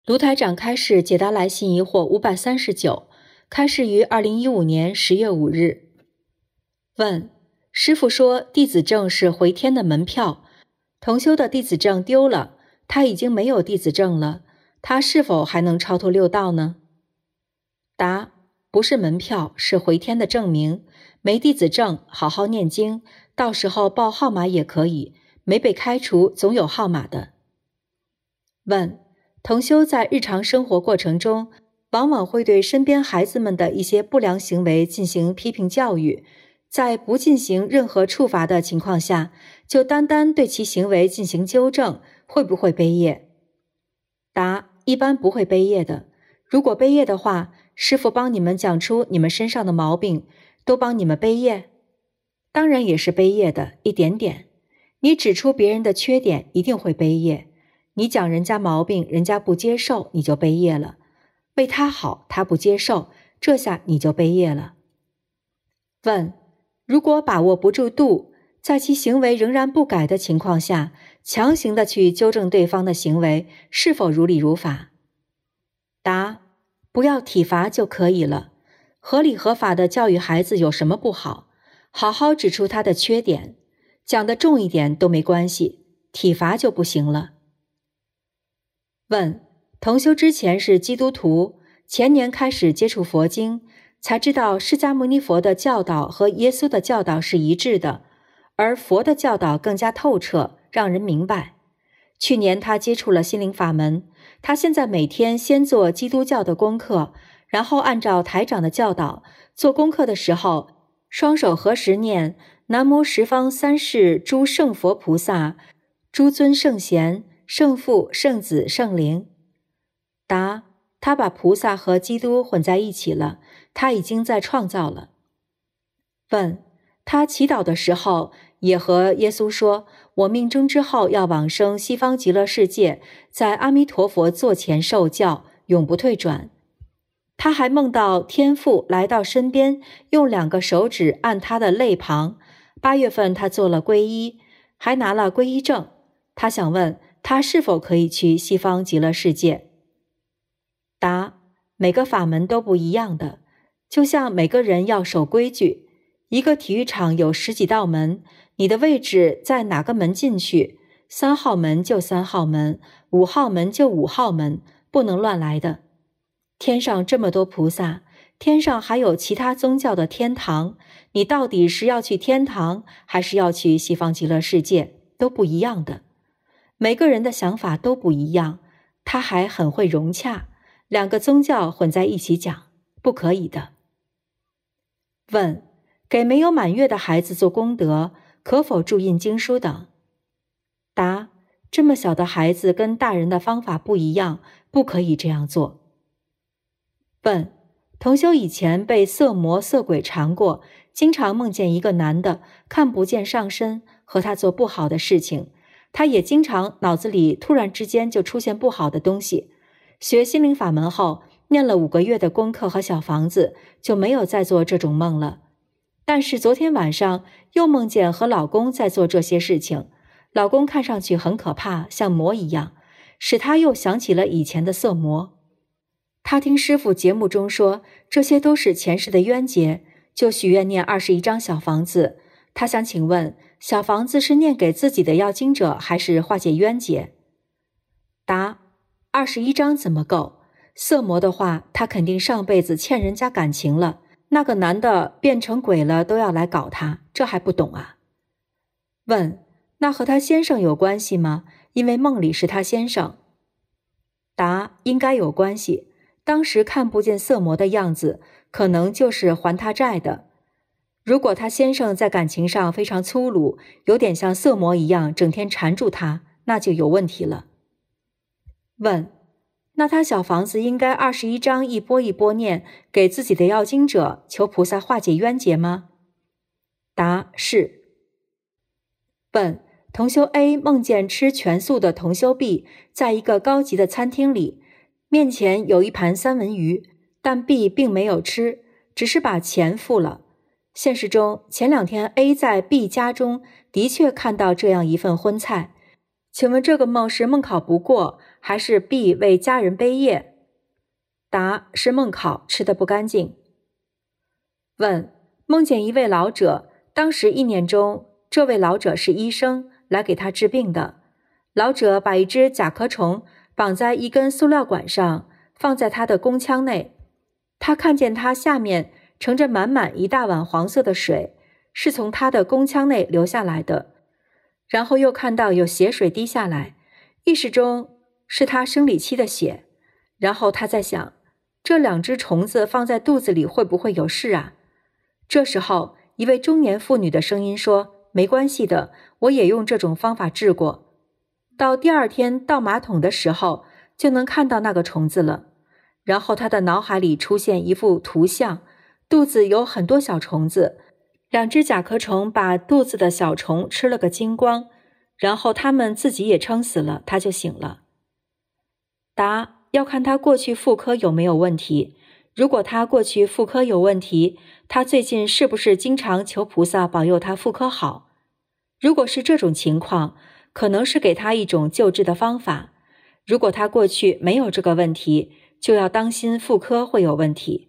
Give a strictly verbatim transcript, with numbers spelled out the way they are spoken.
卢台长开示解答来信疑惑五百三十九，开示于二零一五年十月五日。问：师父说弟子证是回天的门票，同修的弟子证丢了，他已经没有弟子证了，他是否还能超脱六道呢？答：不是门票，是回天的证明。没弟子证，好好念经，到时候报号码也可以，没被开除总有号码的。问：同修在日常生活过程中，往往会对身边孩子们的一些不良行为进行批评教育，在不进行任何处罚的情况下，就单单对其行为进行纠正，会不会背业？答：一般不会背业的。如果背业的话，师父帮你们讲出你们身上的毛病，都帮你们背业？当然也是背业的，一点点。你指出别人的缺点，一定会背业。你讲人家毛病，人家不接受，你就背业了。为他好，他不接受，这下你就背业了。问：如果把握不住度，在其行为仍然不改的情况下，强行的去纠正对方的行为，是否如理如法？答：不要体罚就可以了。合理合法的教育孩子有什么不好？好好指出他的缺点，讲得重一点都没关系，体罚就不行了。问：同修之前是基督徒，前年开始接触佛经，才知道释迦牟尼佛的教导和耶稣的教导是一致的，而佛的教导更加透彻，让人明白。去年他接触了心灵法门，他现在每天先做基督教的功课，然后按照台长的教导，做功课的时候，双手合十念南无十方三世诸圣佛菩萨、诸尊圣贤、圣父、圣子、圣灵。答：他把菩萨和基督混在一起了，他已经在创造了。问：他祈祷的时候也和耶稣说，我命中之后要往生西方极乐世界，在阿弥陀佛座前受教，永不退转。他还梦到天父来到身边，用两个手指按他的肋旁。八月份他做了皈依，还拿了皈依证。他想问他是否可以去西方极乐世界？答：每个法门都不一样的，就像每个人要守规矩。一个体育场有十几道门，你的位置在哪个门进去，三号门就三号门，五号门就五号门，不能乱来的。天上这么多菩萨，天上还有其他宗教的天堂，你到底是要去天堂，还是要去西方极乐世界，都不一样的。每个人的想法都不一样，他还很会融洽，两个宗教混在一起讲，不可以的。问：给没有满月的孩子做功德，可否注印经书等？答：这么小的孩子跟大人的方法不一样，不可以这样做。问：同修以前被色魔色鬼缠过，经常梦见一个男的看不见上身，和他做不好的事情，他也经常脑子里突然之间就出现不好的东西。学心灵法门后，念了五个月的功课和小房子，就没有再做这种梦了。但是昨天晚上又梦见和老公在做这些事情，老公看上去很可怕，像魔一样，使他又想起了以前的色魔。他听师父节目中说，这些都是前世的冤结，就许愿念二十一张小房子。他想请问，小房子是念给自己的要经者，还是化解冤结？答：二十一张怎么够？色魔的话，他肯定上辈子欠人家感情了，那个男的变成鬼了都要来搞他，这还不懂啊？问：那和他先生有关系吗？因为梦里是他先生。答：应该有关系。当时看不见色魔的样子，可能就是还他债的。如果他先生在感情上非常粗鲁，有点像色魔一样整天缠住他，那就有问题了。问：那他小房子应该二十一张一波一波念给自己的要经者，求菩萨化解冤结吗？答：是。问：同修 A 梦见吃全素的同修 B 在一个高级的餐厅里，面前有一盘三文鱼，但 B 并没有吃，只是把钱付了。现实中，前两天 A 在 B 家中的确看到这样一份荤菜，请问这个梦是梦考不过， 还是 B 为家人背业？答是梦考，吃得不干净。问：梦见一位老者，当时意念中这位老者是医生，来给他治病的。老者把一只甲壳虫绑在一根塑料管上，放在他的宫腔内。他看见它下面盛着满满一大碗黄色的水，是从他的宫腔内流下来的。然后又看到有血水滴下来，意识中是他生理期的血。然后他在想，这两只虫子放在肚子里会不会有事啊？这时候，一位中年妇女的声音说：没关系的，我也用这种方法治过。到第二天倒马桶的时候，就能看到那个虫子了。然后他的脑海里出现一幅图像，肚子有很多小虫子，两只甲壳虫把肚子的小虫吃了个精光，然后他们自己也撑死了，他就醒了。答：要看他过去妇科有没有问题。如果他过去妇科有问题，他最近是不是经常求菩萨保佑他妇科好？如果是这种情况，可能是给他一种救治的方法。如果他过去没有这个问题，就要当心妇科会有问题。